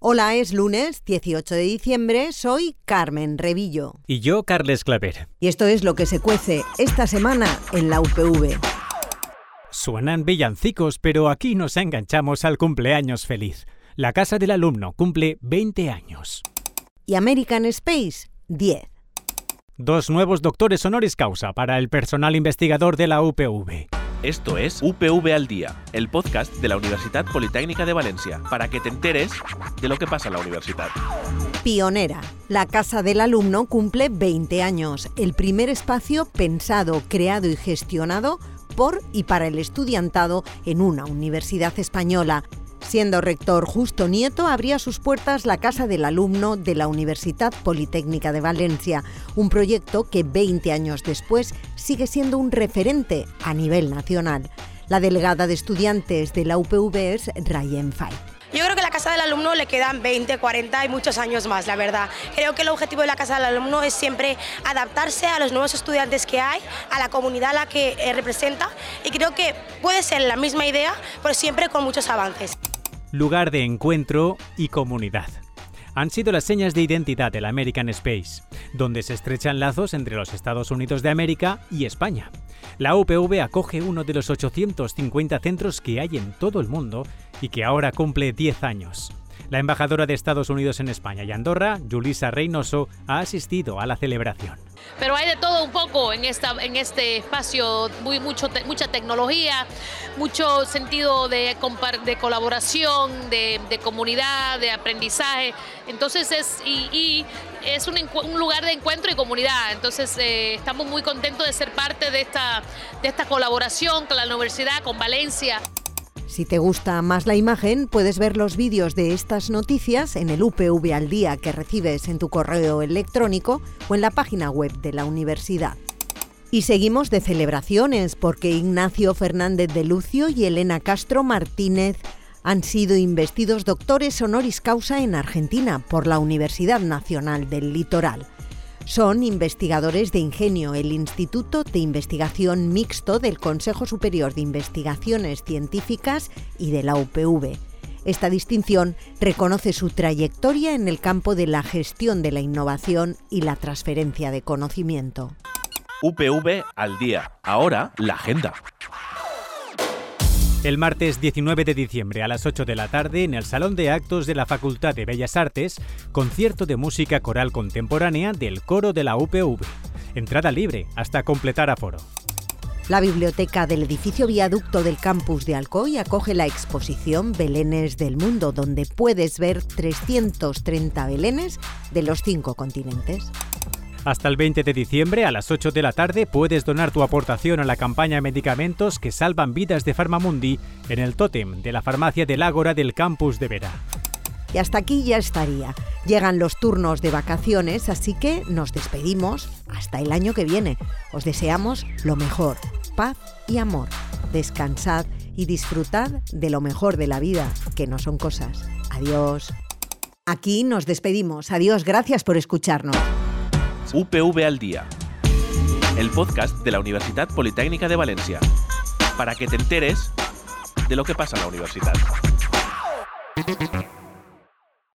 Hola, es lunes 18 de diciembre, soy Carmen Revillo. Y yo, Carles Claver. Y esto es lo que se cuece esta semana en la UPV. Suenan villancicos, pero aquí nos enganchamos al cumpleaños feliz. La Casa del Alumno cumple 20 años. Y American Space, 10. 2 nuevos doctores honoris causa para el personal investigador de la UPV. Esto es UPV al Día, el podcast de la Universitat Politécnica de Valencia, para que te enteres de lo que pasa en la universidad. Pionera. La Casa del Alumno cumple 20 años, el primer espacio pensado, creado y gestionado por y para el estudiantado en una universidad española. Siendo rector Justo Nieto, abría sus puertas la Casa del Alumno de la Universitat Politécnica de Valencia, un proyecto que 20 años después sigue siendo un referente a nivel nacional. La delegada de estudiantes de la UPV es Rayen Fay. Yo creo que a la Casa del Alumno le quedan 20, 40 y muchos años más, la verdad. Creo que el objetivo de la Casa del Alumno es siempre adaptarse a los nuevos estudiantes que hay, a la comunidad a la que representa, y creo que puede ser la misma idea, pero siempre con muchos avances. Lugar de encuentro y comunidad. Han sido las señas de identidad del American Space, donde se estrechan lazos entre los Estados Unidos de América y España. La UPV acoge uno de los 850 centros que hay en todo el mundo y que ahora cumple 10 años. La embajadora de Estados Unidos en España y Andorra, Julissa Reynoso, ha asistido a la celebración. Pero hay de todo un poco en este espacio, mucha tecnología, mucho sentido de colaboración, de comunidad, de aprendizaje. Entonces es un lugar de encuentro y comunidad. Entonces estamos muy contentos de ser parte de esta colaboración con la universidad, con Valencia. Si te gusta más la imagen, puedes ver los vídeos de estas noticias en el UPV al Día que recibes en tu correo electrónico o en la página web de la universidad. Y seguimos de celebraciones porque Ignacio Fernández de Lucio y Elena Castro Martínez han sido investidos doctores honoris causa en Argentina por la Universidad Nacional del Litoral. Son investigadores de Ingenio, el Instituto de Investigación Mixto del Consejo Superior de Investigaciones Científicas y de la UPV. Esta distinción reconoce su trayectoria en el campo de la gestión de la innovación y la transferencia de conocimiento. UPV al Día. Ahora, la agenda. El martes 19 de diciembre a las 8 de la tarde, en el Salón de Actos de la Facultad de Bellas Artes, concierto de música coral contemporánea del coro de la UPV. Entrada libre hasta completar aforo. La biblioteca del edificio Viaducto del campus de Alcoy acoge la exposición Belenes del Mundo, donde puedes ver 330 belenes de los 5 continentes. Hasta el 20 de diciembre a las 8 de la tarde puedes donar tu aportación a la campaña Medicamentos que salvan vidas de Farmamundi en el tótem de la farmacia del Ágora del campus de Vera. Y hasta aquí ya estaría. Llegan los turnos de vacaciones, así que nos despedimos hasta el año que viene. Os deseamos lo mejor, paz y amor. Descansad y disfrutad de lo mejor de la vida, que no son cosas. Adiós. Aquí nos despedimos. Adiós, gracias por escucharnos. UPV al Día, el podcast de la Universitat Politécnica de Valencia, para que te enteres de lo que pasa en la universidad.